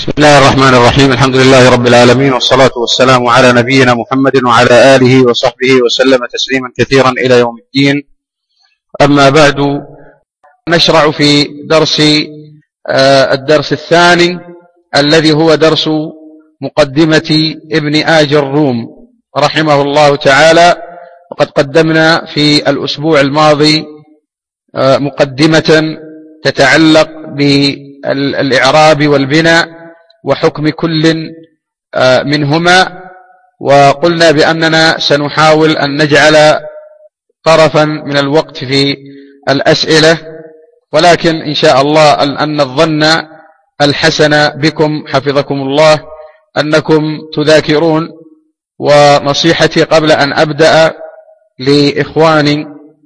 بسم الله الرحمن الرحيم. الحمد لله رب العالمين، والصلاة والسلام على نبينا محمد وعلى آله وصحبه وسلم تسليما كثيرا إلى يوم الدين. أما بعد، نشرع في الدرس الثاني الذي هو درس مقدمة ابن آج الروم رحمه الله تعالى. وقد قدمنا في الأسبوع الماضي مقدمة تتعلق بالإعراب والبناء وحكم كل منهما، وقلنا بأننا سنحاول أن نجعل طرفا من الوقت في الأسئلة، ولكن إن شاء الله أن الظن الحسن بكم حفظكم الله أنكم تذاكرون. ونصيحتي قبل أن أبدأ لإخواني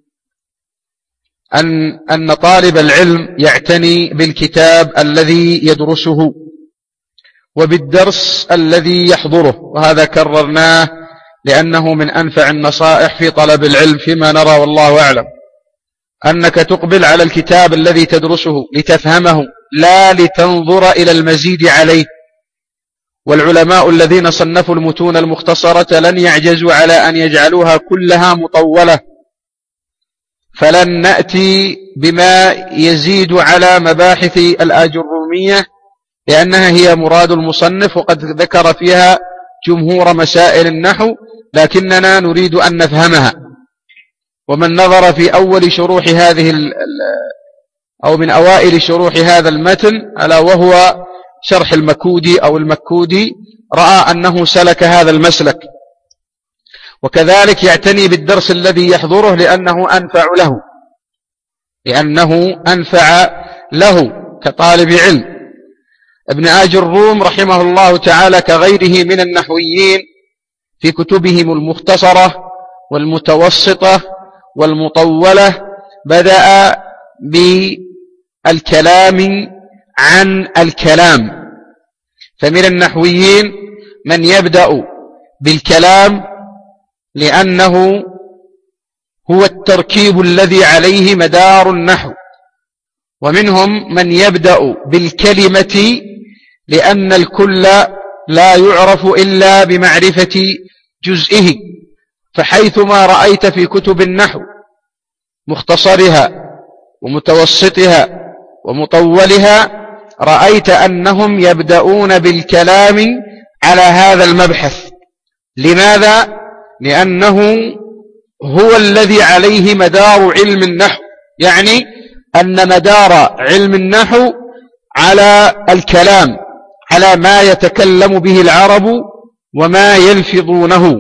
أن طالب العلم يعتني بالكتاب الذي يدرسه وبالدرس الذي يحضره، وهذا كررناه لأنه من أنفع النصائح في طلب العلم فيما نرى والله أعلم، أنك تقبل على الكتاب الذي تدرسه لتفهمه لا لتنظر إلى المزيد عليه. والعلماء الذين صنفوا المتون المختصرة لن يعجزوا على أن يجعلوها كلها مطولة، فلن نأتي بما يزيد على مباحث الآجرومية لأنها هي مراد المصنف، وقد ذكر فيها جمهور مسائل النحو، لكننا نريد أن نفهمها. ومن نظر في أول شروح أو من أوائل شروح هذا المتن ألا وهو شرح المكودي أو المكودي، رأى أنه سلك هذا المسلك. وكذلك يعتني بالدرس الذي يحضره لأنه أنفع له كطالب علم. ابن آج الروم رحمه الله تعالى كغيره من النحويين في كتبهم المختصرة والمتوسطة والمطولة بدأ بالكلام عن الكلام. فمن النحويين من يبدأ بالكلام لأنه هو التركيب الذي عليه مدار النحو، ومنهم من يبدأ بالكلمة لأن الكل لا يعرف إلا بمعرفة جزئه. فحيثما رأيت في كتب النحو مختصرها ومتوسطها ومطولها رأيت أنهم يبدأون بالكلام على هذا المبحث. لماذا؟ لأنه هو الذي عليه مدار علم النحو، يعني أن مدار علم النحو على الكلام، على ما يتكلم به العرب وما يلفظونه،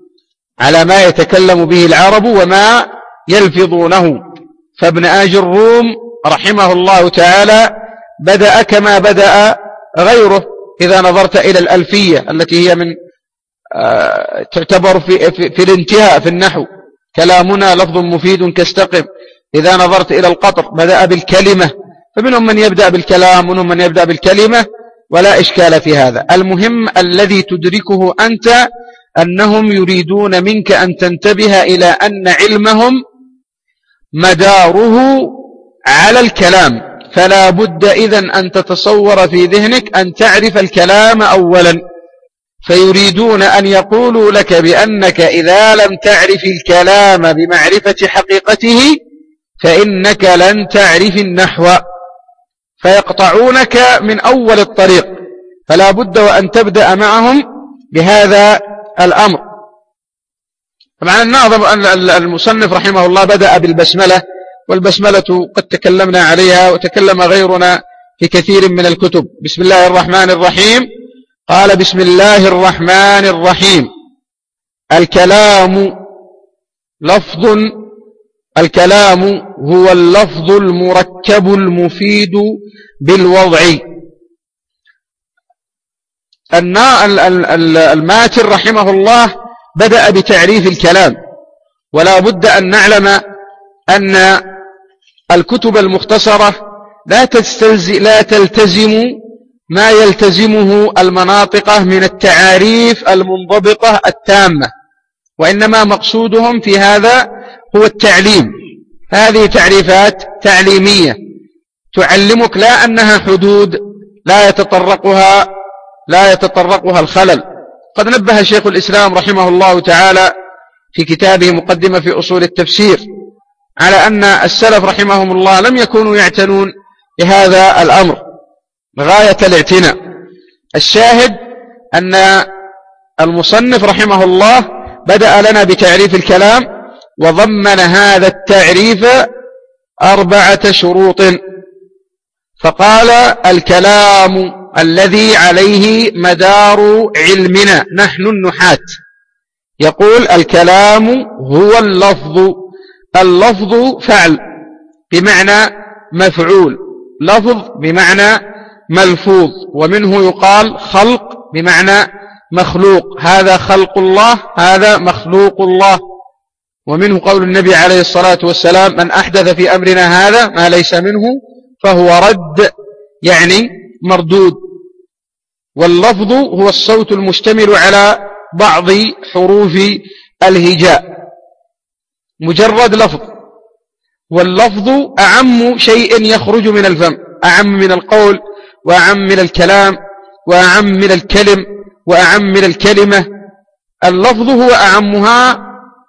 فابن آج الروم رحمه الله تعالى بدأ كما بدأ غيره. إذا نظرت إلى الألفية التي هي من تعتبر في الانتهاء في النحو، كلامنا لفظ مفيد كاستقم. إذا نظرت إلى القطر بدأ بالكلمة، فمنهم من يبدأ بالكلام ومنهم من يبدأ بالكلمة، ولا إشكال في هذا. المهم الذي تدركه أنت أنهم يريدون منك أن تنتبه إلى أن علمهم مداره على الكلام، فلا بد إذن أن تتصور في ذهنك أن تعرف الكلام أولا. فيريدون أن يقولوا لك بأنك إذا لم تعرف الكلام بمعرفة حقيقته فإنك لن تعرف النحو، فيقطعونك من أول الطريق. فلا بد وأن تبدأ معهم بهذا الأمر. طبعا الناظم المصنف رحمه الله بدأ بالبسملة، والبسملة قد تكلمنا عليها وتكلم غيرنا في كثير من الكتب. بسم الله الرحمن الرحيم. قال: بسم الله الرحمن الرحيم. الكلام هو اللفظ المركب المفيد بالوضع. الماتر رحمه الله بدأ بتعريف الكلام، ولا بد أن نعلم أن الكتب المختصرة لا تلتزم ما يلتزمه المناطق من التعاريف المنضبطة التامة، وإنما مقصودهم في هذا هو التعليم. هذه تعريفات تعليمية تعلمك لا أنها حدود، لا يتطرقها الخلل. قد نبه شيخ الإسلام رحمه الله تعالى في كتابه مقدمة في أصول التفسير على أن السلف رحمهم الله لم يكونوا يعتنون بهذا الأمر غاية الاعتناء. الشاهد أن المصنف رحمه الله بدأ لنا بتعريف الكلام، وضمن هذا التعريف 4 شروط، فقال: الكلام الذي عليه مدار علمنا نحن النحاة. يقول: الكلام هو اللفظ. اللفظ فعل بمعنى مفعول، لفظ بمعنى ملفوظ، ومنه يقال خلق بمعنى مخلوق، هذا خلق الله، هذا مخلوق الله. ومنه قول النبي عليه الصلاة والسلام: من أحدث في أمرنا هذا ما ليس منه فهو رد، يعني مردود. واللفظ هو الصوت المشتمل على بعض حروف الهجاء، مجرد لفظ. واللفظ أعم شيء يخرج من الفم، أعم من القول، وأعم من الكلام، وأعم من الكلم، وأعم من الكلمة. اللفظ هو أعمها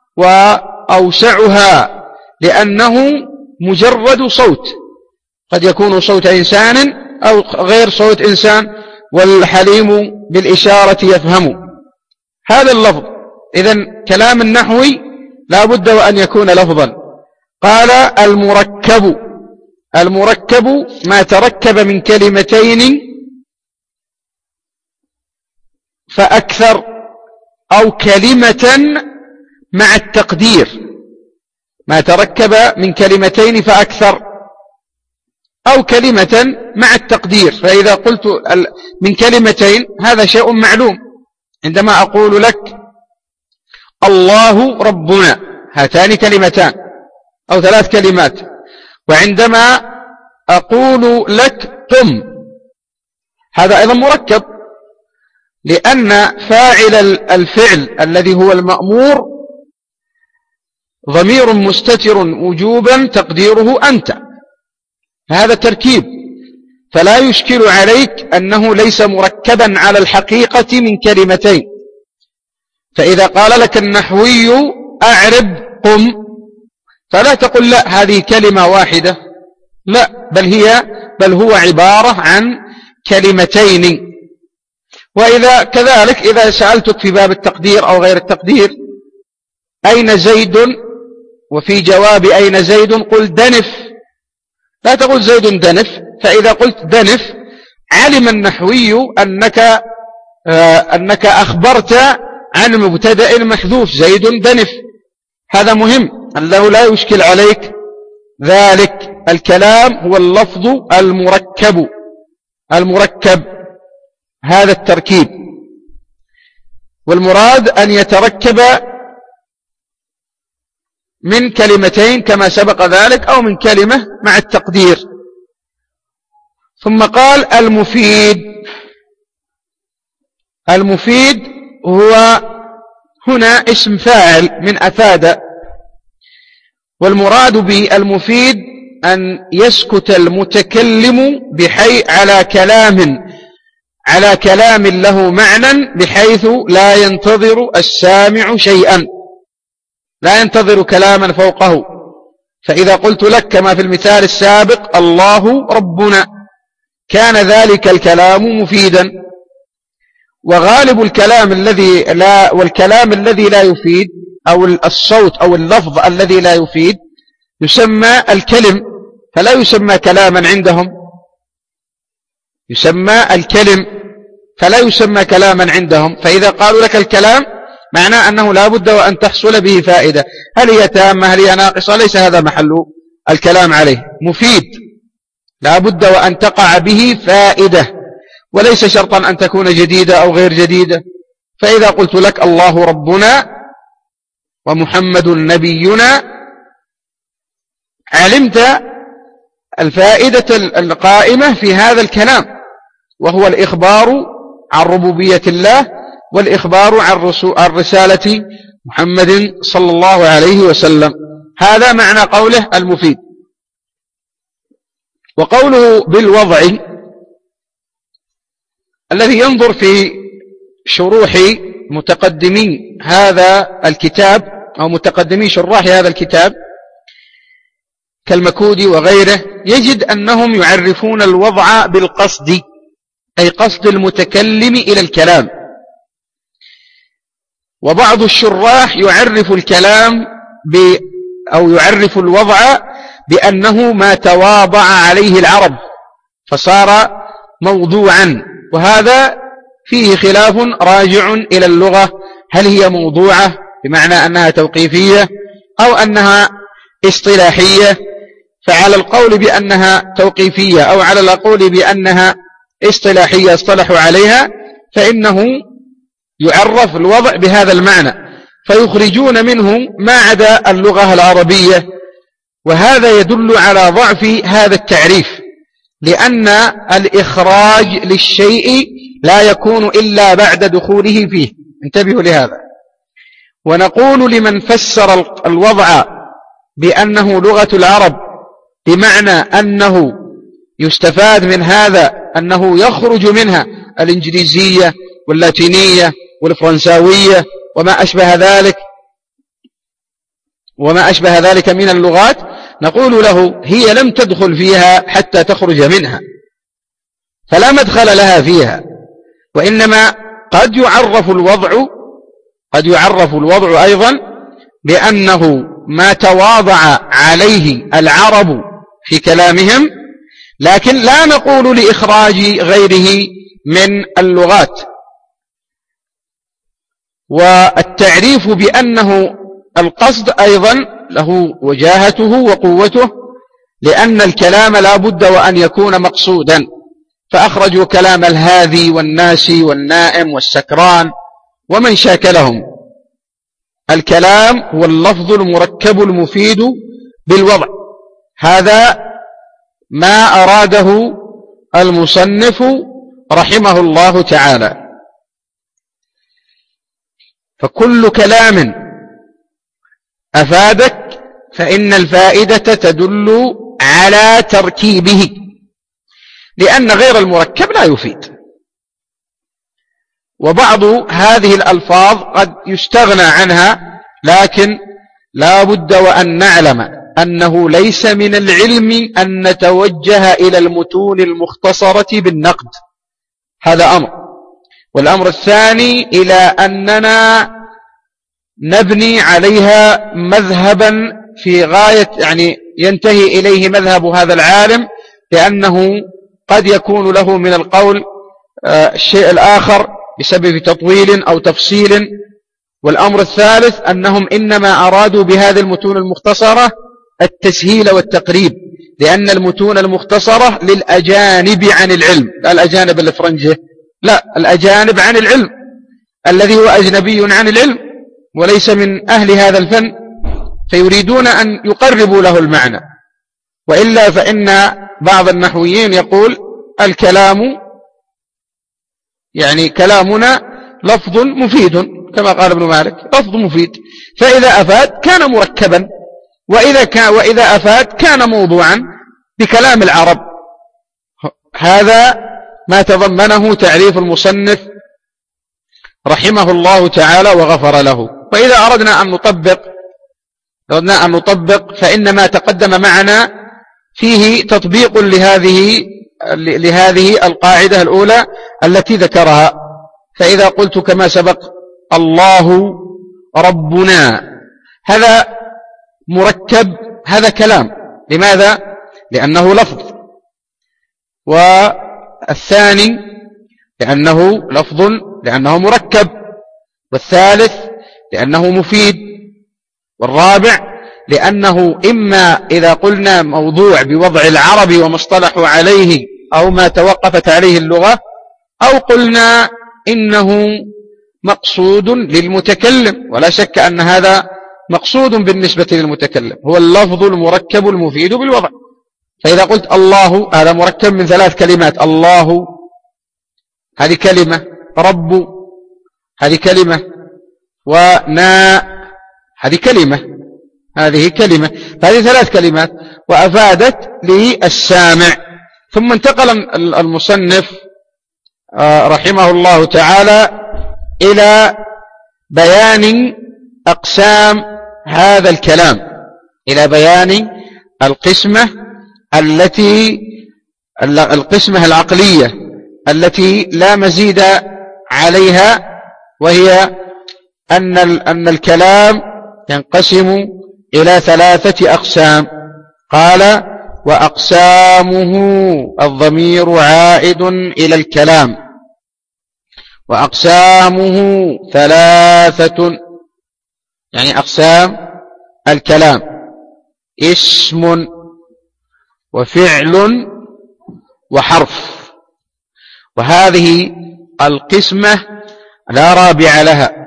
وأوسعها، لأنه مجرد صوت، قد يكون صوت إنسان أو غير صوت إنسان، والحليم بالإشارة يفهم هذا اللفظ. إذن كلام النحوي لا بد وأن يكون لفظا. قال: المركب ما تركب من كلمتين فأكثر، أو كلمة مع التقدير، ما تركب من كلمتين فأكثر، أو كلمة مع التقدير. فإذا قلت من كلمتين هذا شيء معلوم، عندما أقول لك الله ربنا، هاتان كلمتان أو 3 كلمات. وعندما أقول لك قم، هذا أيضا مركب، لأن فاعل الفعل الذي هو المأمور ضمير مستتر وجوبا تقديره أنت، هذا تركيب. فلا يشكل عليك أنه ليس مركبا على الحقيقة من كلمتين. فإذا قال لك النحوي أعرب قم، فلا تقل لا هذه كلمة واحدة، لا، بل هو عبارة عن كلمتين. وإذا كذلك إذا سألتك في باب التقدير أو غير التقدير: أين زيد؟ وفي جواب أين زيد قل دنف، لا تقول زيد دنف. فإذا قلت دنف علم النحوي أنك أخبرت عن مبتدأ محذوف زيد دنف. هذا مهم أنه لا يشكل عليك ذلك. الكلام هو اللفظ المركب، هذا التركيب. والمراد أن يتركب من كلمتين كما سبق ذلك، أو من كلمة مع التقدير. ثم قال: المفيد هو هنا اسم فاعل من أفاد، والمراد بالمفيد أن يسكت المتكلم على كلام له معنى، بحيث لا ينتظر السامع شيئا، لا ينتظر كلاما فوقه. فإذا قلت لك كما في المثال السابق الله ربنا، كان ذلك الكلام مفيدا. وغالب الكلام والكلام الذي لا يفيد، أو الصوت أو اللفظ الذي لا يفيد، يسمى الكلم، فلا يسمى كلاما عندهم، يسمى الكلم فلا يسمى كلاما عندهم. فإذا قالوا لك الكلام معناه أنه لا بد وأن تحصل به فائدة، هل هي تامة هل هي ناقصة، ليس هذا محل الكلام عليه. مفيد لا بد وأن تقع به فائدة، وليس شرطا أن تكون جديدة أو غير جديدة. فإذا قلت لك الله ربنا ومحمد نبينا، علمت الفائدة القائمة في هذا الكلام، وهو الإخبار عن ربوبية الله، والإخبار عن رسالة محمد صلى الله عليه وسلم. هذا معنى قوله المفيد. وقوله بالوضع الذي ينظر في شروح متقدمي هذا الكتاب أو متقدمي شراح هذا الكتاب كالمكودي وغيره يجد أنهم يعرفون الوضع بالقصد، أي قصد المتكلم إلى الكلام. وبعض الشراح يعرف الكلام أو يعرف الوضع بأنه ما تواضع عليه العرب فصار موضوعا، وهذا فيه خلاف راجع إلى اللغة، هل هي موضوعة بمعنى أنها توقيفية أو أنها اصطلاحية؟ فعلى القول بأنها توقيفية أو على القول بأنها اصطلاحية اصطلحوا عليها، فإنه يعرف الوضع بهذا المعنى، فيخرجون منه ما عدا اللغة العربية، وهذا يدل على ضعف هذا التعريف، لأن الإخراج للشيء لا يكون إلا بعد دخوله فيه. انتبهوا لهذا. ونقول لمن فسر الوضع بأنه لغة العرب بمعنى أنه يستفاد من هذا أنه يخرج منها الإنجليزية واللاتينية والفرنساوية وما أشبه ذلك من اللغات، نقول له هي لم تدخل فيها حتى تخرج منها، فلا مدخل لها فيها، وإنما قد يعرف الوضع أيضا بأنه ما تواضع عليه العرب في كلامهم، لكن لا نقول لإخراج غيره من اللغات. والتعريف بأنه القصد أيضا له وجاهته وقوته، لأن الكلام لا بد وأن يكون مقصودا، فأخرجوا كلام الهاذي والناسي والنائم والسكران ومن شاكلهم. الكلام هو اللفظ المركب المفيد بالوضع، هذا ما أراده المصنف رحمه الله تعالى. فكل كلام أفادك فإن الفائدة تدل على تركيبه، لأن غير المركب لا يفيد. وبعض هذه الألفاظ قد يستغنى عنها، لكن لا بد وأن نعلم أنه ليس من العلم أن نتوجه إلى المتون المختصرة بالنقد، هذا أمر. والأمر الثاني إلى أننا نبني عليها مذهبا في غاية ينتهي إليه مذهب هذا العالم، لأنه قد يكون له من القول الشيء الآخر بسبب تطويل أو تفصيل. والأمر الثالث أنهم إنما أرادوا بهذه المتون المختصرة التسهيل والتقريب، لأن المتون المختصرة للأجانب عن العلم، لا الأجانب الفرنجة، لا الأجانب عن العلم، الذي هو أجنبي عن العلم وليس من أهل هذا الفن، فيريدون أن يقربوا له المعنى. وإلا فإن بعض النحويين يقول الكلام كلامنا لفظ مفيد، كما قال ابن مالك لفظ مفيد، فإذا أفاد كان مركبا، وإذا أفاد كان موضوعا بكلام العرب. هذا ما تضمنه تعريف المصنف رحمه الله تعالى وغفر له. وإذا أردنا أن نطبق فإن ما تقدم معنا فيه تطبيق لهذه القاعدة الأولى التي ذكرها. فإذا قلت كما سبق الله ربنا، هذا مركب، هذا كلام. لماذا؟ لأنه لفظ. والثاني لأنه لفظ لأنه مركب، والثالث لأنه مفيد، والرابع لأنه إما إذا قلنا موضوع بوضع العرب وما اصطلحوا عليه أو ما توقفت عليه اللغة، أو قلنا إنه مقصود للمتكلم، ولا شك أن هذا مقصود بالنسبة للمتكلم، هو اللفظ المركب المفيد بالوضع. فإذا قلت الله، هذا مركب من 3 كلمات، الله هذه كلمة، رب هذه كلمة، ونا هذه كلمة، هذه كلمة، فهذه 3 كلمات، وأفادت للسامع. ثم انتقل المصنف رحمه الله تعالى إلى بيان أقسام هذا الكلام، إلى بيان القسمة العقلية التي لا مزيد عليها، وهي أن الكلام ينقسم إلى 3 أقسام. قال: وأقسامه، الضمير عائد إلى الكلام، وأقسامه 3، يعني أقسام الكلام: اسم وفعل وحرف. وهذه القسمة لا رابع لها،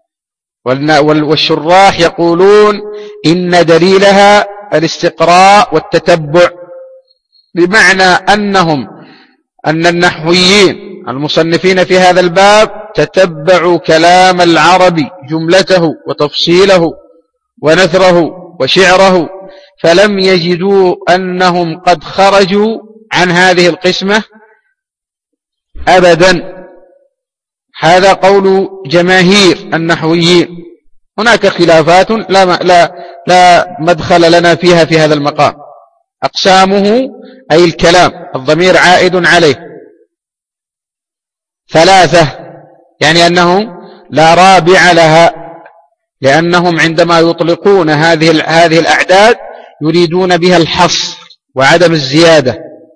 والشراح يقولون إن دليلها الاستقراء والتتبع، بمعنى أن النحويين المصنفين في هذا الباب تتبعوا كلام العربي جملته وتفصيله ونثره وشعره، فلم يجدوا أنهم قد خرجوا عن هذه القسمة أبدا. هذا قول جماهير النحويين. هناك خلافات لا مدخل لنا فيها في هذا المقام. أقسامه أي الكلام، الضمير عائد عليه، 3، يعني أنه لا رابع لها، لأنهم عندما يطلقون هذه الأعداد يريدون بها الحصر وعدم الزيادة.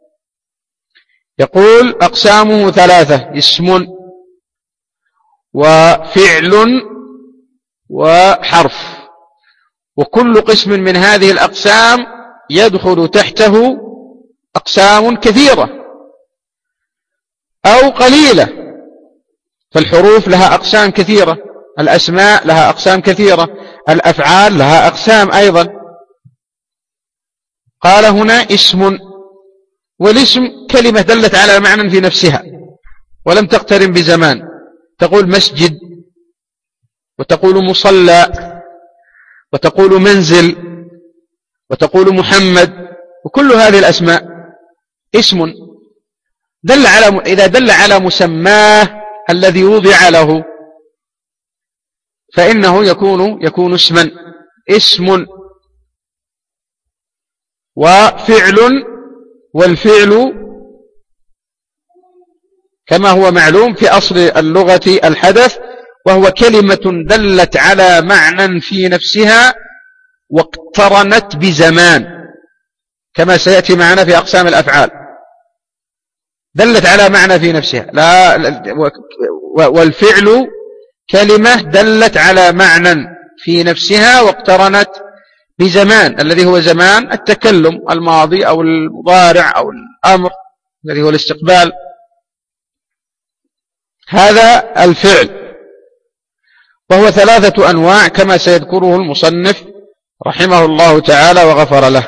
يقول: أقسامه 3: اسم وفعل وحرف. وكل قسم من هذه الأقسام يدخل تحته أقسام كثيرة أو قليلة، فالحروف لها أقسام كثيرة، الأسماء لها أقسام كثيرة، الأفعال لها أقسام أيضا. قال هنا: اسم، والاسم كلمة دلت على معنى في نفسها ولم تقترن بزمان. تقول مسجد، وتقول مصلى، وتقول منزل، وتقول محمد، وكل هذه الأسماء اسم إذا دل على مسماه الذي وضع له فإنه يكون اسما. اسم وفعل، والفعل كما هو معلوم في أصل اللغة الحدث، وهو كلمة دلت على معنى في نفسها واقترنت بزمان، كما سيأتي معنا في أقسام الأفعال. دلت على معنى في نفسها، والفعل كلمة دلت على معنى في نفسها واقترنت بزمان، الذي هو زمان التكلم، الماضي أو المضارع أو الأمر الذي هو الاستقبال. هذا الفعل، وهو 3 أنواع كما سيذكره المصنف رحمه الله تعالى وغفر له.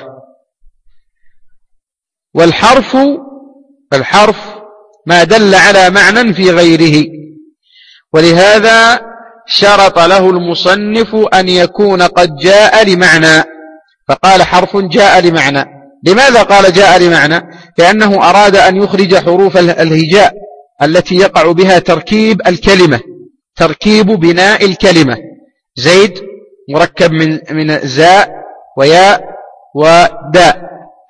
والحرف ما دل على معنى في غيره، ولهذا شرط له المصنف أن يكون قد جاء لمعنى، فقال حرف جاء لمعنى. لماذا قال جاء لمعنى؟ لأنه أراد أن يخرج حروف الهجاء التي يقع بها تركيب الكلمة، تركيب بناء الكلمة. زيد مركب من زاء وياء وداء،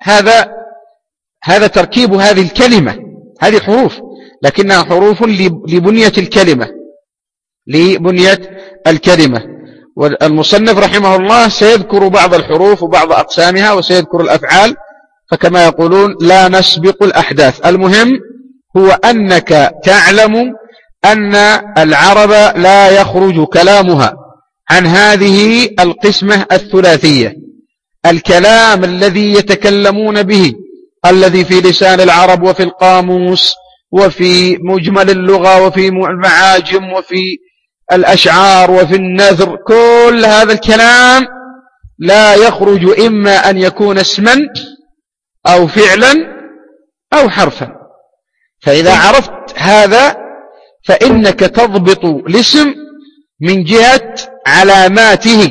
هذا تركيب هذه الكلمة. هذه حروف، لكنها حروف لبنية الكلمة. والمصنف رحمه الله سيذكر بعض الحروف وبعض أقسامها، وسيذكر الأفعال، فكما يقولون لا نسبق الأحداث. المهم هو أنك تعلم أن العرب لا يخرج كلامها عن هذه القسمة الثلاثية: الكلام الذي يتكلمون به، الذي في لسان العرب وفي القاموس وفي مجمل اللغة وفي المعاجم وفي الأشعار وفي النثر، كل هذا الكلام لا يخرج إما أن يكون اسما أو فعلا أو حرفا. فإذا عرفت هذا فإنك تضبط الاسم من جهة علاماته،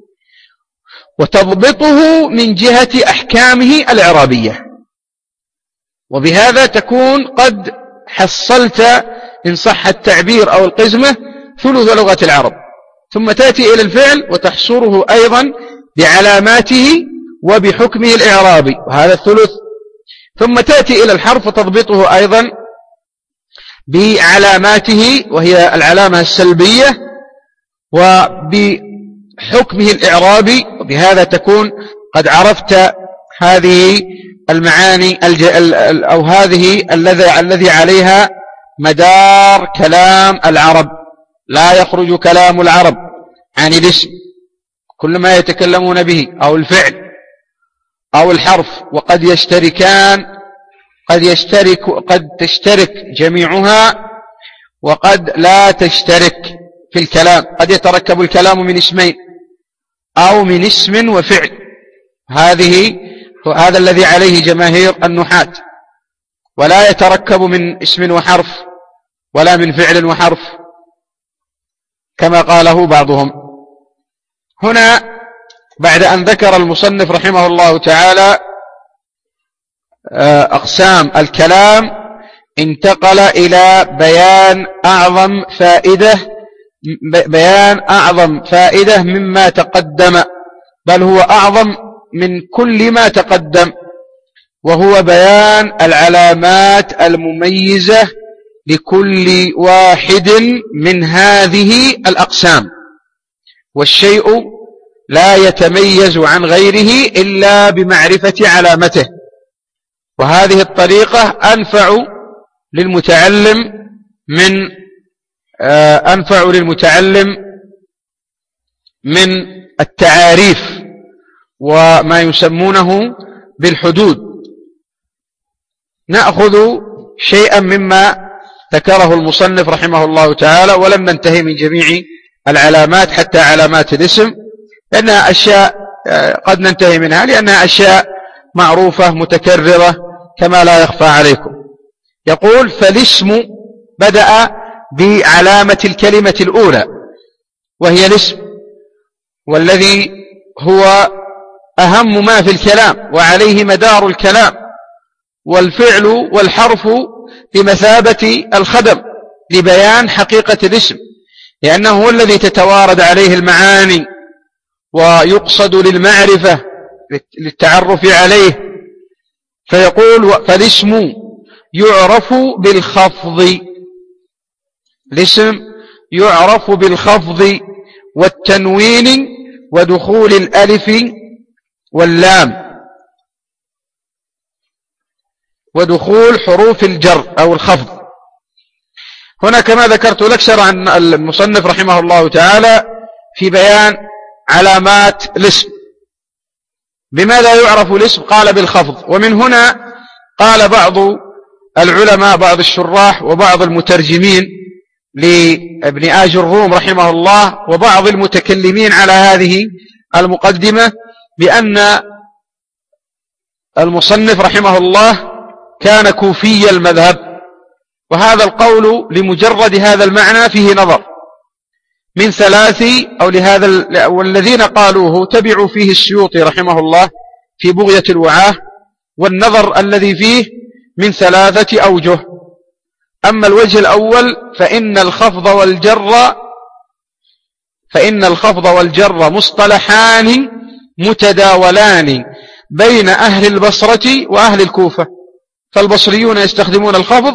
وتضبطه من جهة أحكامه الإعرابية، وبهذا تكون قد حصلت إن صح التعبير أو القزمة ثلث لغة العرب. ثم تأتي إلى الفعل وتحصره أيضا بعلاماته وبحكمه الإعرابي، وهذا الثلث. ثم تأتي إلى الحرف وتضبطه أيضا بعلاماته، وهي العلامة السلبية، وبحكمه الإعرابي، وبهذا تكون قد عرفت هذه المعاني أو هذه الذي عليها مدار كلام العرب. لا يخرج كلام العرب عن الاسم، كل ما يتكلمون به أو الفعل أو الحرف، وقد يشتركان، قد تشترك جميعها وقد لا تشترك في الكلام. قد يتركب الكلام من اسمين أو من اسم وفعل، هذا الذي عليه جماهير النحاة، ولا يتركب من اسم وحرف ولا من فعل وحرف كما قاله بعضهم. هنا بعد أن ذكر المصنف رحمه الله تعالى أقسام الكلام، انتقل إلى بيان أعظم فائدة مما تقدم، بل هو أعظم من كل ما تقدم، وهو بيان العلامات المميزة لكل واحد من هذه الأقسام. والشيء لا يتميز عن غيره إلا بمعرفة علامته، وهذه الطريقة أنفع للمتعلم من التعاريف وما يسمونه بالحدود. نأخذ شيئا مما ذكره المصنف رحمه الله تعالى، ولم ننتهي من جميع العلامات حتى علامات الاسم، لأنها أشياء قد ننتهي منها، لأنها أشياء معروفة متكررة كما لا يخفى عليكم. يقول: فالاسم بدأ بعلامة الكلمة الأولى، وهي الاسم، والذي هو أهم ما في الكلام وعليه مدار الكلام. والفعل والحرف بمثابة الخدم لبيان حقيقة الاسم، لأنه هو الذي تتوارد عليه المعاني ويقصد للمعرفة للتعرف عليه. فيقول: فالاسم يعرف بالخفض، الاسم يعرف بالخفض والتنوين ودخول الألف واللام ودخول حروف الجر أو الخفض. هنا كما ذكرت لك شرع المصنف رحمه الله تعالى في بيان علامات الاسم. بماذا يعرف الاسم؟ قال: بالخفض. ومن هنا قال بعض العلماء، بعض الشراح وبعض المترجمين لابن آج الروم رحمه الله وبعض المتكلمين على هذه المقدمة، بأن المصنف رحمه الله كان كوفي المذهب، وهذا القول لمجرد هذا المعنى فيه نظر من ثلاث، والذين قالوه تبعوا فيه السيوطي رحمه الله في بغية الوعاه، والنظر الذي فيه من ثلاثة أوجه. أما الوجه الأول فإن الخفض والجر مصطلحان متداولان بين أهل البصرة وأهل الكوفة، فالبصريون يستخدمون الخفض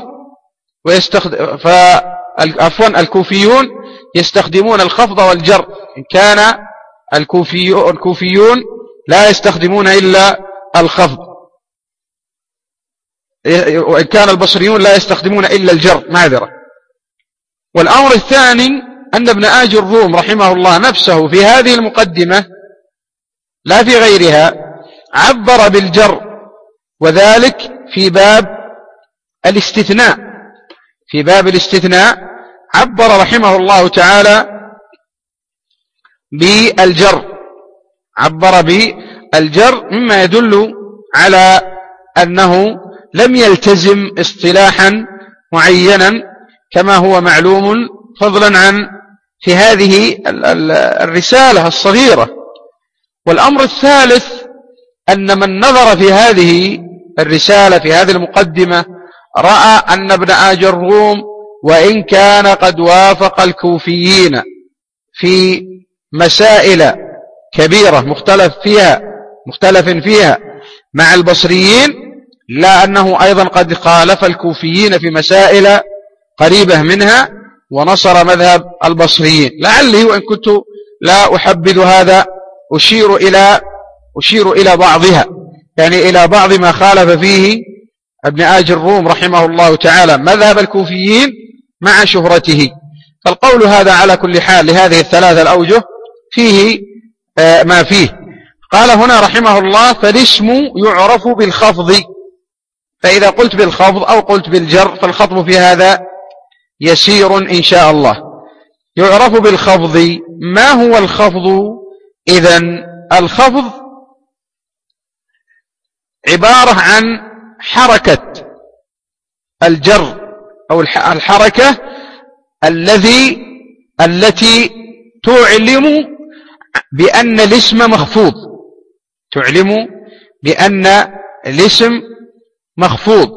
الكوفيون يستخدمون الخفض والجر، إن كان الكوفيون لا يستخدمون إلا الخفض، وإن كان البصريون لا يستخدمون إلا الجر، معذرة. والأمر الثاني أن ابن آج الروم رحمه الله نفسه في هذه المقدمة لا في غيرها عبر بالجر، وذلك في باب الاستثناء عبر رحمه الله تعالى بالجر، مما يدل على أنه لم يلتزم اصطلاحا معينا كما هو معلوم، فضلا عن في هذه الرسالة الصغيرة. والأمر الثالث أن من نظر في هذه الرسالة، في هذه المقدمة، رأى أن ابن الروم وإن كان قد وافق الكوفيين في مسائل كبيرة مختلف فيها مع البصريين، لا أنه أيضا قد خالف الكوفيين في مسائل قريبة منها ونصر مذهب البصريين. لعلي وإن كنت لا أحبذ هذا أشير إلى بعضها، يعني إلى بعض ما خالف فيه ابن الروم رحمه الله تعالى مذهب الكوفيين مع شهرته. فالقول هذا على كل حال لهذه الثلاثة الأوجه فيه ما فيه. قال هنا رحمه الله: فالاسم يعرف بالخفض. فإذا قلت بالخفض أو قلت بالجر فالخطب في هذا يسير إن شاء الله. يعرف بالخفض. ما هو الخفض؟ إذن الخفض عبارة عن حركة الجر أو الحركة التي تعلم بأن الاسم مخفوض، تعلم بأن الاسم مخفوض،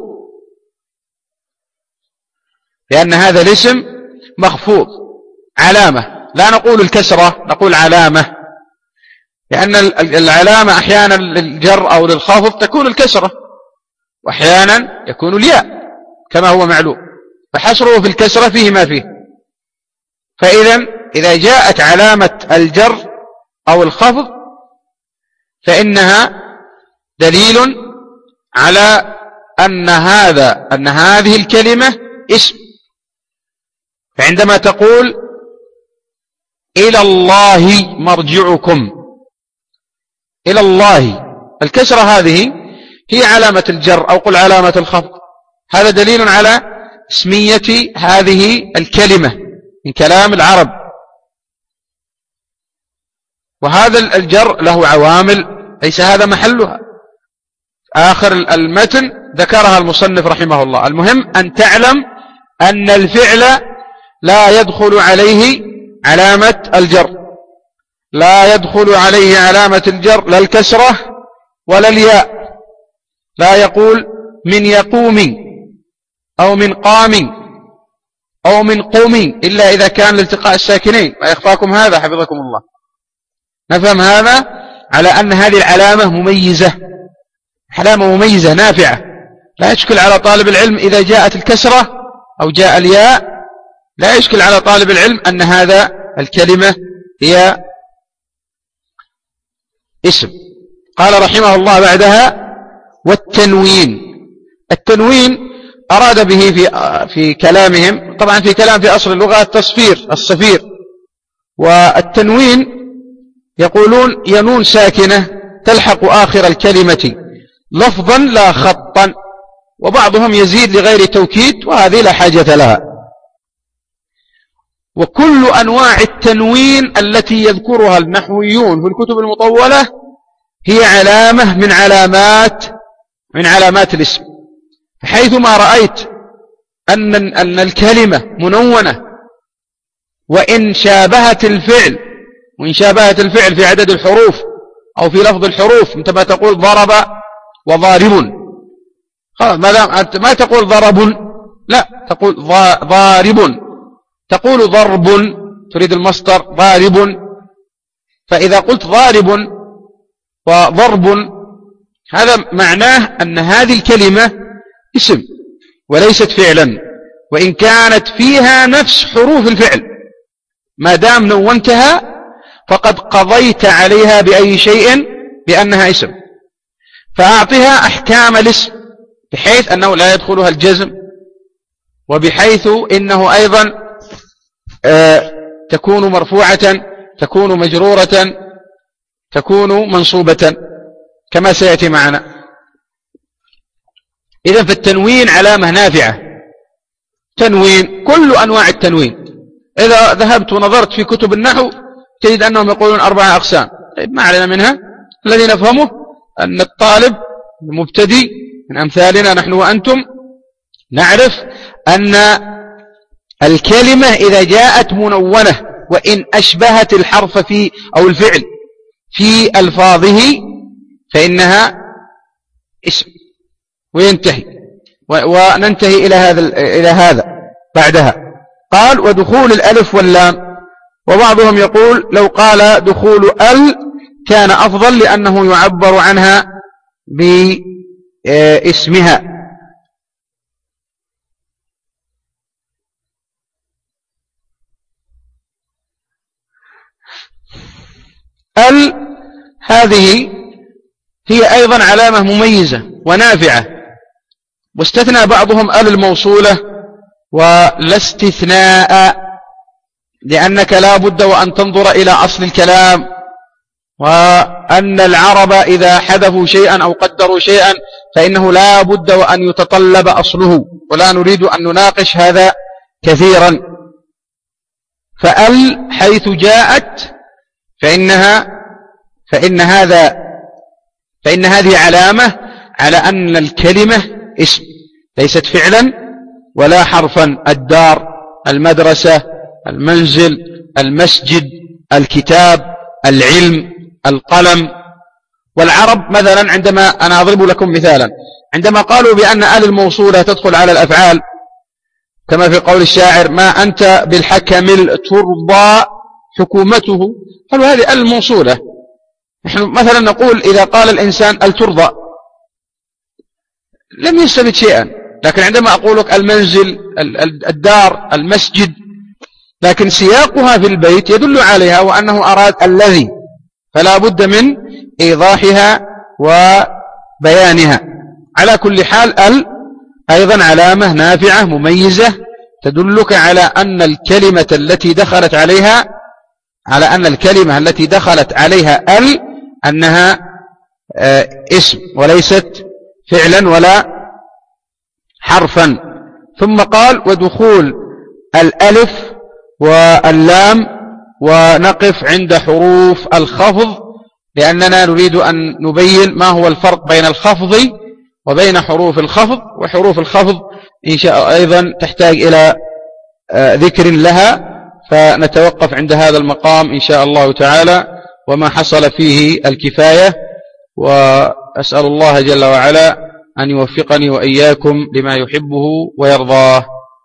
لأن هذا الاسم مخفوض. علامة، لا نقول الكسرة، نقول علامة، لأن العلامة أحيانا للجر أو للخفض تكون الكسرة، وأحيانا يكون الياء كما هو معلوم، فحصره في الكسرة فيه ما فيه. إذا جاءت علامة الجر أو الخفض فإنها دليل على أن هذه الكلمة اسم. فعندما تقول إلى الله مرجعكم، إلى الله، الكسرة هذه هي علامة الجر أو قل علامة الخفض. هذا دليل على اسمية هذه الكلمة من كلام العرب. وهذا الجر له عوامل ليس هذا محلها، آخر المتن ذكرها المصنف رحمه الله. المهم أن تعلم أن الفعل لا يدخل عليه علامة الجر، لا يدخل عليه علامة الجر لا الكسرة ولا الياء. لا يقول من يقوم أو من قام أو من قوم إلا إذا كان لالتقاء الساكنين. ما يخفاكم هذا حفظكم الله. نفهم هذا على أن هذه العلامة مميزة، علامة مميزة نافعة، لا يشكل على طالب العلم إذا جاءت الكسرة أو جاء الياء، لا يشكل على طالب العلم أن هذا الكلمة هي اسم. قال رحمه الله بعدها: والتنوين. التنوين أراد به في كلامهم، طبعا في كلام في أصل اللغة التصفير، الصفير. والتنوين يقولون ينون ساكنة تلحق آخر الكلمة لفظا لا خطا، وبعضهم يزيد لغير توكيد، وهذه لا حاجة لها. وكل أنواع التنوين التي يذكرها النحويون في الكتب المطولة هي علامة من علامات الاسم. حيثما رأيت أن الكلمة منونة وإن شابهت الفعل في عدد الحروف أو في لفظ الحروف، أنت ما تقول ضرب وضارب، ما تقول ضرب، لا تقول ضارب، تقول ضرب، تريد المصدر ضارب. فإذا قلت ضارب وضرب هذا معناه أن هذه الكلمة اسم وليست فعلا، وإن كانت فيها نفس حروف الفعل، ما دام نونتها فقد قضيت عليها بأي شيء بأنها اسم. فأعطها أحكام الاسم بحيث أنه لا يدخلها الجزم، وبحيث إنه أيضا تكون مرفوعة، تكون مجرورة، تكون منصوبة كما سيأتي معنا. إذن فالتنوين علامة نافعة. تنوين كل أنواع التنوين، إذا ذهبت ونظرت في كتب النحو تجد أنهم يقولون 4 أقسام. طيب ما علينا منها، الذي نفهمه أن الطالب المبتدئ من أمثالنا نحن وأنتم نعرف أن الكلمة إذا جاءت منونة وإن أشبهت الحرف أو الفعل في ألفاظه فإنها اسم وينتهي. وننتهي إلى هذا بعدها. قال ودخول الألف واللام، وبعضهم يقول لو قال دخول ال كان أفضل لأنه يعبر عنها باسمها. ال هذه هي أيضا علامة مميزة ونافعة، واستثنى بعضهم ال الموصولة ولا استثناء، لأنك لا بد وأن تنظر إلى أصل الكلام، وأن العرب إذا حذفوا شيئا أو قدروا شيئا فإنه لا بد وأن يتطلب أصله، ولا نريد أن نناقش هذا كثيرا. فأل حيث جاءت فإن هذه علامة على أن الكلمة اسم ليست فعلا ولا حرفا. الدار، المدرسة، المنزل، المسجد، الكتاب، العلم، القلم. والعرب مثلا عندما أنا أضرب لكم مثالا، عندما قالوا بأن ال الموصولة تدخل على الأفعال كما في قول الشاعر ما أنت بالحكم ترضى حكومته، قالوا هذه ال الموصولة. نحن مثلا نقول إذا قال الإنسان ال ترضى لم يستفد شيئا، لكن عندما أقول لك المنزل، الدار، المسجد، لكن سياقها في البيت يدل عليها وأنه أراد الذي، فلا بد من إيضاحها وبيانها. على كل حال ال أيضا علامة نافعة مميزة تدلك على أن الكلمة التي دخلت عليها ال أنها اسم وليست فعلا ولا حرفا. ثم قال ودخول الألف واللام، ونقف عند حروف الخفض لأننا نريد أن نبين ما هو الفرق بين الخفض وبين حروف الخفض. وحروف الخفض إن شاء أيضا تحتاج إلى ذكر لها، فنتوقف عند هذا المقام إن شاء الله تعالى، وما حصل فيه الكفاية. وأسأل الله جل وعلا أن يوفقني وإياكم لما يحبه ويرضاه.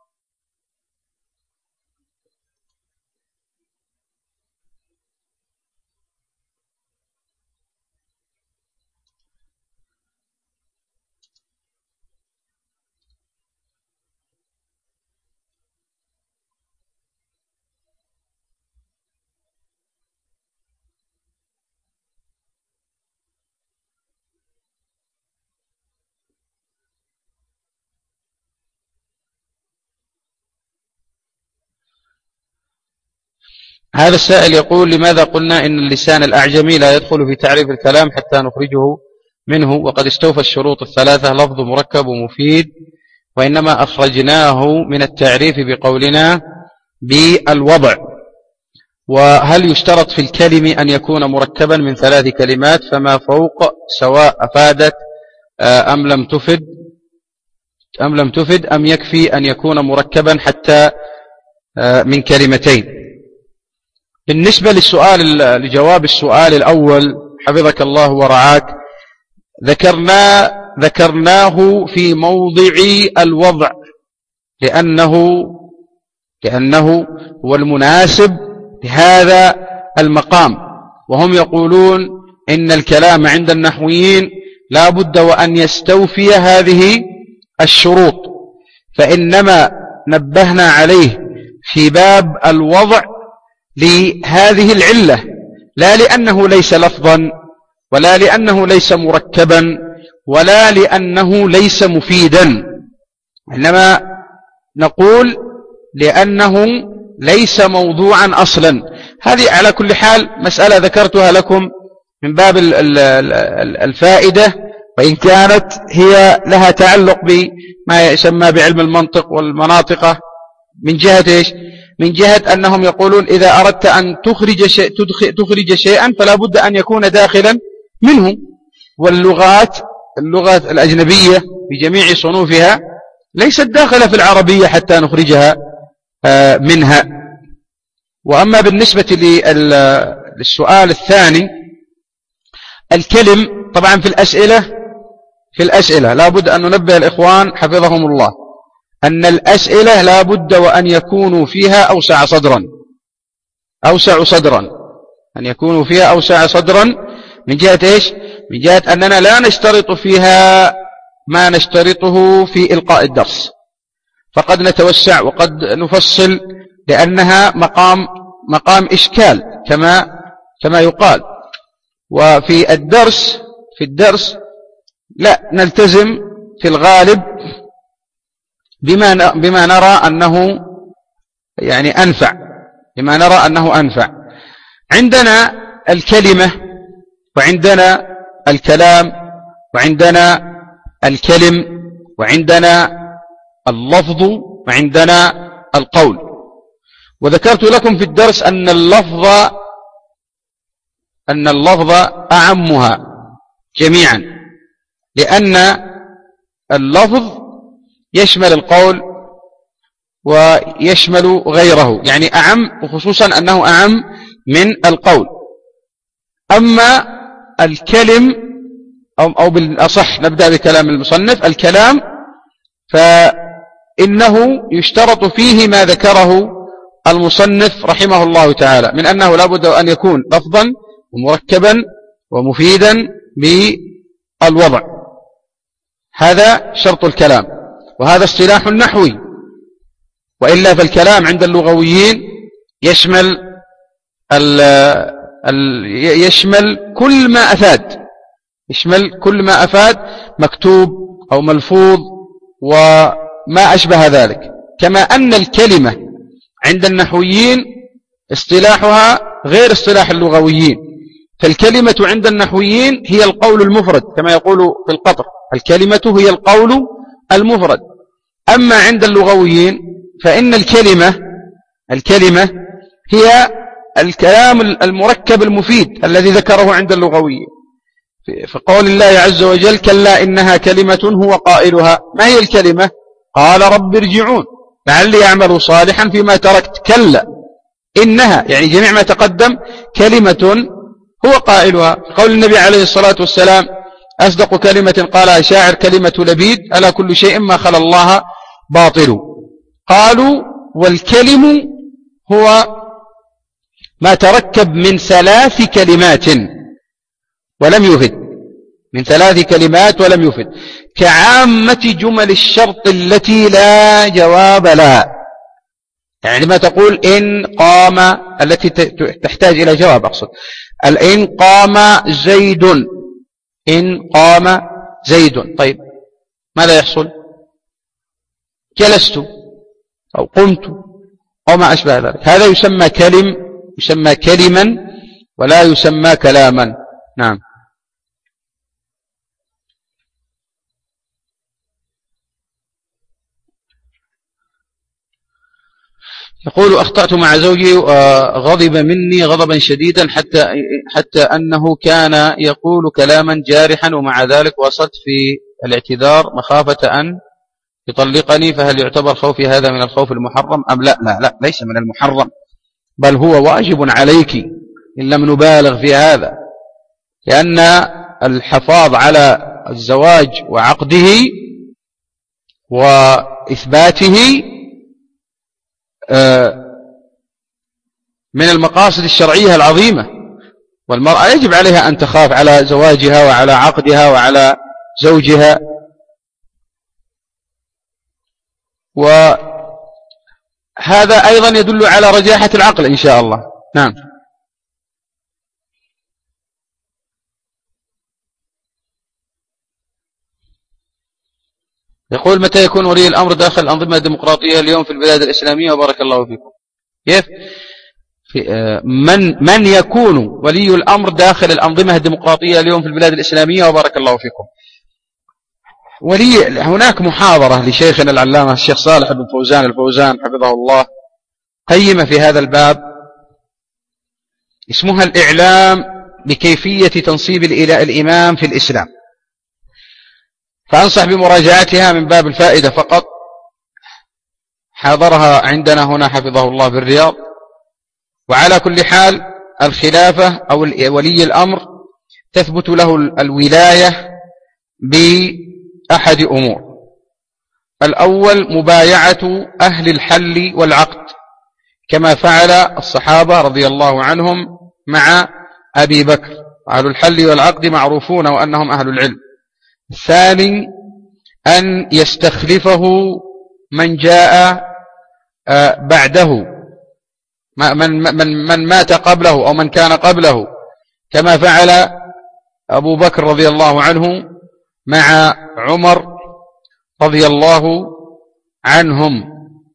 هذا السائل يقول لماذا قلنا إن اللسان الأعجمي لا يدخل في تعريف الكلام حتى نخرجه منه وقد استوفى الشروط الثلاثة لفظ مركب ومفيد، وإنما أخرجناه من التعريف بقولنا بالوضع. وهل يشترط في الكلم أن يكون مركبا من 3 كلمات فما فوق سواء أفادت أم لم تفد أم يكفي أن يكون مركبا حتى من كلمتين؟ بالنسبة لجواب السؤال الأول حفظك الله ورعاك، ذكرناه في موضع الوضع لأنه هو المناسب لهذا المقام. وهم يقولون إن الكلام عند النحويين لا بد وأن يستوفي هذه الشروط، فإنما نبهنا عليه في باب الوضع لهذه العلة، لا لأنه ليس لفظا ولا لأنه ليس مركبا ولا لأنه ليس مفيدا، إنما نقول لأنه ليس موضوعا أصلا. هذه على كل حال مسألة ذكرتها لكم من باب الفائدة، وإن كانت هي لها تعلق بما يسمى بعلم المنطق والمناطق من جهة إيش؟ من جهة أنهم يقولون إذا أردت أن تخرج شيئا فلا بد أن يكون داخلا منه، واللغات الأجنبية بجميع صنوفها ليست داخلة في العربية حتى نخرجها منها. وأما بالنسبة للسؤال الثاني، الكلم طبعا في في الأسئلة لا بد أن ننبه الإخوان حفظهم الله أن الأسئلة لا بد وأن يكونوا فيها أوسع صدرا أن يكونوا فيها أوسع صدرا من جهة إيش؟ من جهة أننا لا نشترط فيها ما نشترطه في إلقاء الدرس، فقد نتوسع وقد نفصل لأنها مقام إشكال كما يقال. وفي الدرس لا نلتزم في الغالب بما نرى أنه يعني أنفع. عندنا الكلمة وعندنا الكلام وعندنا الكلم وعندنا اللفظ وعندنا القول. وذكرت لكم في الدرس أن اللفظ أعمها جميعا، لأن اللفظ يشمل القول ويشمل غيره، يعني أعم، وخصوصا أنه أعم من القول. أما الكلم أو بالأصح نبدأ بكلام المصنف، الكلام فإنه يشترط فيه ما ذكره المصنف رحمه الله تعالى من أنه لا بد أن يكون لفظا ومركبا ومفيدا بالوضع، هذا شرط الكلام، وهذا اصطلاح نحوي. وإلا فالكلام عند اللغويين يشمل كل ما أفاد مكتوب أو ملفوظ وما أشبه ذلك. كما أن الكلمة عند النحويين اصطلاحها غير اصطلاح اللغويين، فالكلمة عند النحويين هي القول المفرد كما يقول في القطر، الكلمة هي القول المفرد. أما عند اللغويين فإن الكلمة هي الكلام المركب المفيد الذي ذكره عند اللغويين. في قول الله عز وجل: كلا إنها كلمة هو قائلها. ما هي الكلمة؟ قال رب ارجعون لعلي أعمل صالحا فيما تركت. كلا إنها، يعني جميع ما تقدم كلمة هو قائلها. قول النبي عليه الصلاة والسلام: أصدق كلمة قالها شاعر كلمة لبيد ألا كل شيء ما خلا الله باطل. قالوا: والكلم هو ما تركب من 3 كلمات ولم يفد، من 3 كلمات ولم يفد، كعامة جمل الشرط التي لا جواب لها. يعني ما تقول إن قام، التي تحتاج إلى جواب، أقصد إن قام زيد، إن قام زيد. طيب ماذا يحصل؟ جلست أو قمت أو ما أشبه ذلك. هذا يسمى كلما ولا يسمى كلاما. نعم. يقول: أخطأت مع زوجي غضب مني غضبا شديدا حتى أنه كان يقول كلاما جارحا، ومع ذلك وصلت في الاعتذار مخافة أن يطلقني، فهل يعتبر خوفي هذا من الخوف المحرم أم لا؟ لا، ليس من المحرم، بل هو واجب عليك إن لم نبالغ في هذا، لأن الحفاظ على الزواج وعقده وإثباته من المقاصد الشرعية العظيمة، والمرأة يجب عليها أن تخاف على زواجها وعلى عقدها وعلى زوجها. وهذا أيضا يدل على رجاحة العقل إن شاء الله. نعم. يقول: متى يكون ولي الأمر داخل الأنظمة الديمقراطية اليوم في البلاد الإسلامية؟ وبارك الله فيكم. كيف؟ من يكون ولي الأمر داخل الأنظمة الديمقراطية اليوم في البلاد الإسلامية؟ وبارك الله فيكم. هناك محاضرة لشيخنا العلامة الشيخ صالح بن فوزان الفوزان حفظه الله قيمة في هذا الباب، اسمها الإعلام بكيفية تنصيب الإمام في الإسلام، فأنصح بمراجعتها من باب الفائدة فقط. حاضرها عندنا هنا حفظه الله في الرياض. وعلى كل حال الخلافة أو ولي الأمر تثبت له الولاية بأحد أمور. الأول مبايعة أهل الحل والعقد كما فعل الصحابة رضي الله عنهم مع أبي بكر. أهل الحل والعقد معروفون وأنهم أهل العلم. الثاني أن يستخلفه من جاء بعده، من مات قبله أو من كان قبله، كما فعل أبو بكر رضي الله عنه مع عمر رضي الله عنهم.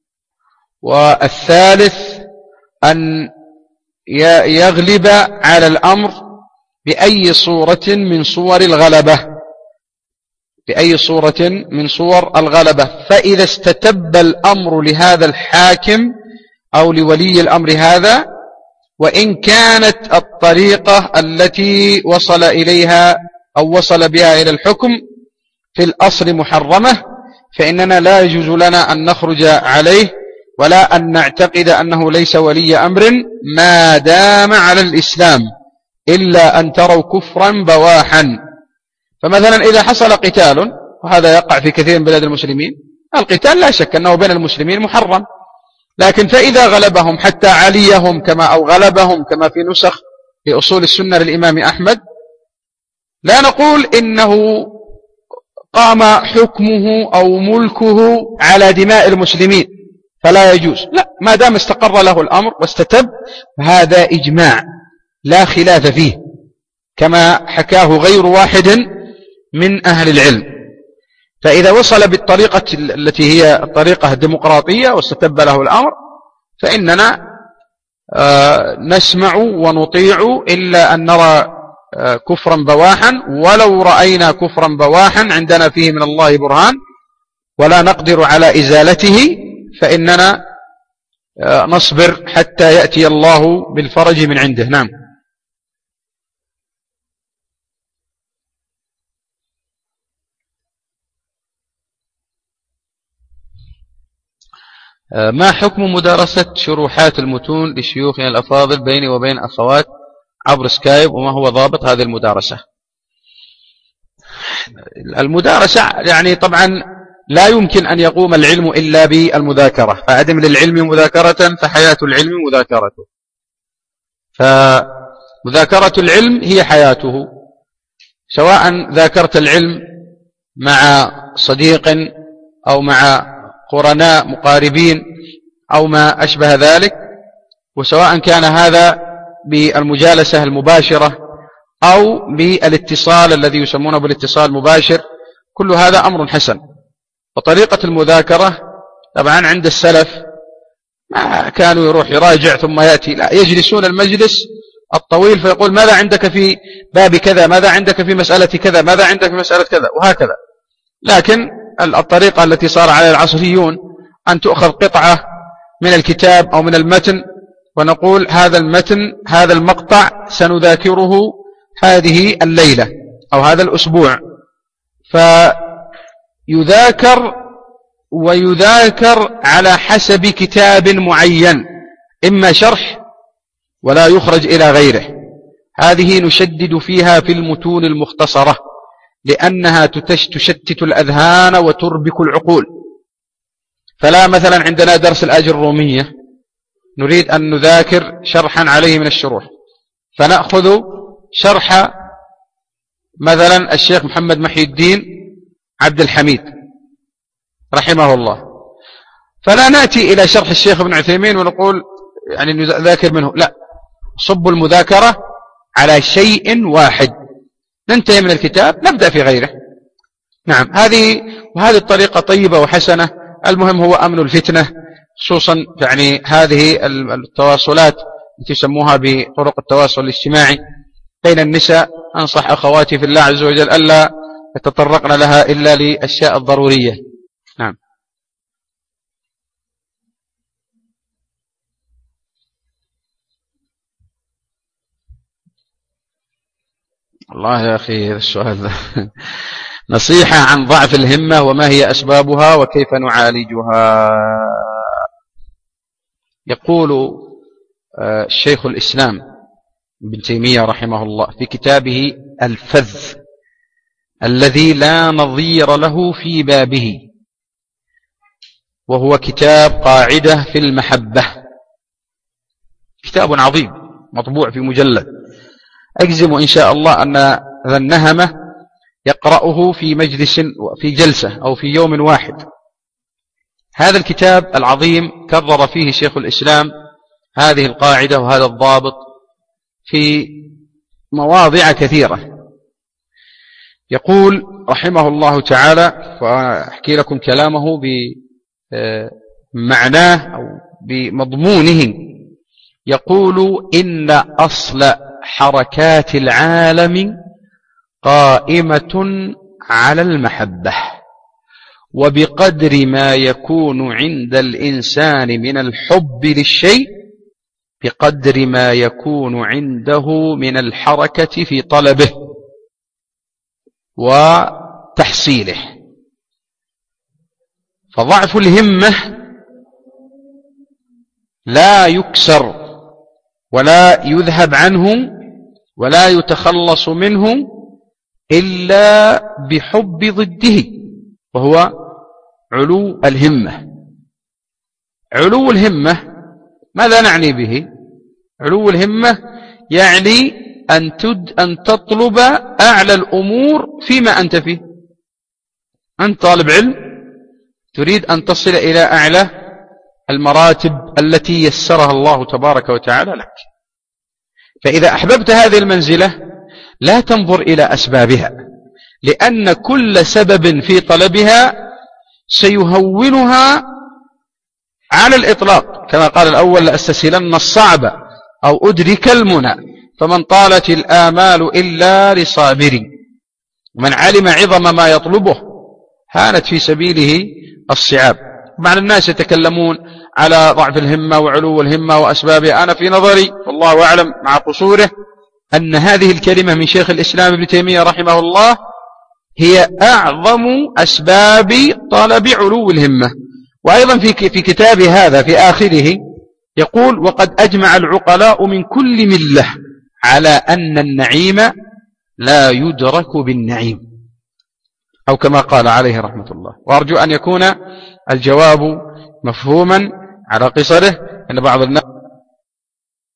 والثالث أن يغلب على الأمر بأي صورة من صور الغلبة، بأي صورة من صور الغلبة. فإذا استتب الأمر لهذا الحاكم أو لولي الأمر هذا، وإن كانت الطريقة التي وصل إليها أو وصل بها إلى الحكم في الأصل محرمة، فإننا لا يجوز لنا أن نخرج عليه ولا أن نعتقد أنه ليس ولي أمر ما دام على الإسلام، إلا أن تروا كفرا بواحا. فمثلا إذا حصل قتال، وهذا يقع في كثير من بلاد المسلمين، القتال لا شك أنه بين المسلمين محرم، لكن فإذا غلبهم حتى عليهم أو غلبهم كما في نسخ في أصول السنة للإمام أحمد، لا نقول إنه قام حكمه أو ملكه على دماء المسلمين فلا يجوز، لا، ما دام استقر له الأمر واستتب، هذا إجماع لا خلاف فيه، كما حكاه غير واحد من أهل العلم. فإذا وصل بالطريقة التي هي الطريقة الديمقراطية واستتب له الأمر، فإننا نسمع ونطيع إلا أن نرى كفرا بواحا، ولو رأينا كفرا بواحا عندنا فيه من الله برهان ولا نقدر على إزالته، فإننا نصبر حتى يأتي الله بالفرج من عنده. نعم. ما حكم مدارسة شروحات المتون لشيوخنا الأفاضل بيني وبين أخوات عبر سكايب، وما هو ضابط هذه المدارسة؟ المدارسة يعني طبعا لا يمكن أن يقوم العلم إلا بالمذاكرة، فأدم للعلم مذاكرة فحياة العلم مذاكرته. فمذاكرة العلم هي حياته، سواء ذاكرت العلم مع صديق أو مع قرناء مقاربين أو ما أشبه ذلك، وسواء كان هذا بالمجالسة المباشرة أو بالاتصال الذي يسمونه بالاتصال المباشر، كل هذا أمر حسن. وطريقة المذاكرة طبعا عند السلف ما كانوا يروح يراجع ثم يأتي، لا، يجلسون المجلس الطويل فيقول ماذا عندك في باب كذا، ماذا عندك في مسألة كذا، ماذا عندك في مسألة كذا، وهكذا. لكن الطريقة التي صار عليها العصريون أن تؤخذ قطعة من الكتاب أو من المتن ونقول هذا المتن، هذا المقطع سنذاكره هذه الليلة أو هذا الأسبوع، فيذاكر ويذاكر على حسب كتاب معين، إما شرح ولا يخرج إلى غيره. هذه نشدد فيها في المتون المختصرة، لأنها تشتت الأذهان وتربك العقول. فلا مثلا عندنا درس الآجر الرومية نريد أن نذاكر شرحا عليه من الشروح، فنأخذ شرح مثلا الشيخ محمد محي الدين عبد الحميد رحمه الله، فلا نأتي إلى شرح الشيخ ابن عثيمين ونقول يعني نذاكر منه، لا، صب المذاكرة على شيء واحد، ننتهي من الكتاب نبدأ في غيره. نعم، وهذه الطريقة طيبة وحسنة. المهم هو أمن الفتنة، خصوصا يعني هذه التواصلات التي يسموها بطرق التواصل الاجتماعي بين النساء. أنصح أخواتي في الله عز وجل ألا يتطرقن لها إلا لأشياء الضرورية. نعم. الله يا أخي هذا السؤال ذا نصيحة عن ضعف الهمة وما هي أسبابها وكيف نعالجها. يقول شيخ الإسلام ابن تيمية رحمه الله في كتابه الفذ الذي لا نظير له في بابه، وهو كتاب قاعدة في المحبة. كتاب عظيم مطبوع في مجلد، أجزم إن شاء الله أن ذا النهمة يقرأه في مجلس في جلسة أو في يوم واحد. هذا الكتاب العظيم كرر فيه شيخ الإسلام هذه القاعدة وهذا الضابط في مواضع كثيرة. يقول رحمه الله تعالى، وأحكي لكم كلامه بمعناه أو بمضمونه، يقول: إن أصل حركات العالم قائمة على المحبة، وبقدر ما يكون عند الإنسان من الحب للشيء بقدر ما يكون عنده من الحركة في طلبه وتحصيله. فضعف الهمة لا يكسر ولا يذهب عنه ولا يتخلص منه إلا بحب ضده، وهو علو الهمة. علو الهمة ماذا نعني به؟ علو الهمة يعني أن تطلب أعلى الأمور فيما أنت فيه. أنت طالب علم تريد أن تصل إلى أعلى المراتب التي يسرها الله تبارك وتعالى لك، فإذا أحببت هذه المنزلة لا تنظر إلى أسبابها، لأن كل سبب في طلبها سيهونها على الإطلاق، كما قال الأول: لأستسهلن الصعب أو أدرك المنى، فمن طالت الآمال إلا لصابر، ومن علم عظم ما يطلبه هانت في سبيله الصعاب. مع الناس يتكلمون على ضعف الهمة وعلو الهمة وأسبابها. أنا في نظري والله أعلم مع قصوره أن هذه الكلمة من شيخ الإسلام ابن تيمية رحمه الله هي أعظم أسباب طلب علو الهمة. وأيضا في كتاب هذا في آخره يقول: وقد أجمع العقلاء من كل ملة على أن النعيم لا يدرك بالنعيم، أو كما قال عليه رحمة الله. وأرجو أن يكون الجواب مفهوما على قصره، أن بعض الناس